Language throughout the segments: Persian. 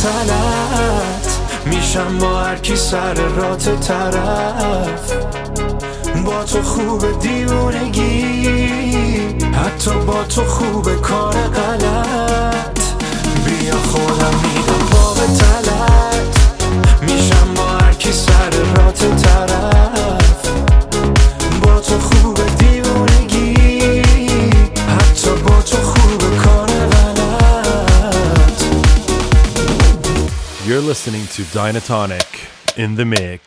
تلت میشم با هر کی سر رات طرف. با تو خوب دیوونگی، حتی با تو خوب کار غلط. بیا خودم میدم باب تلت میشم با هر کی سر رات طرف. با تو خوب دیوونگی، حتی با تو خوب کار غلط. You're listening to Dynatonic in the mix.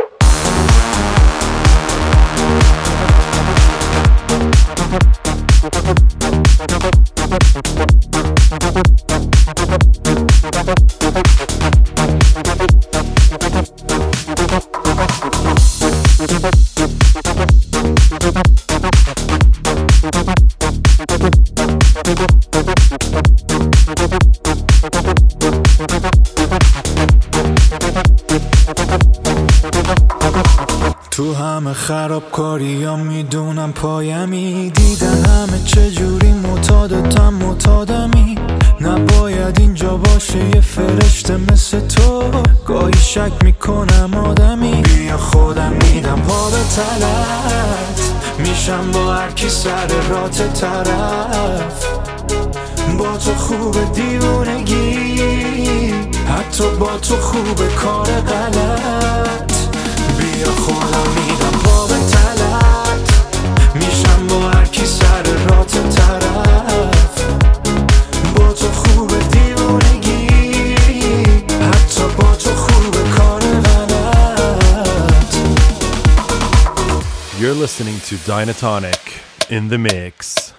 تو همه خرابکاریام میدونم پایمی. دیدن همه چجوری معتادمی. نباید اینجا باشه یه فرشته مثل تو. گاهی شک میکنم آدمی. بیا خودم میدم پا به تلت میشم با هر کی سر رات طرف. با تو خوب دیوونگی، حتی با تو خوب کار غلط. بیا خودم میدم پا به تلت میشم با هر کی سر رات طرف. با تو خوب دیوونگی، حتی با تو خوب کار غلط. You're listening to Dynatonic in the mix.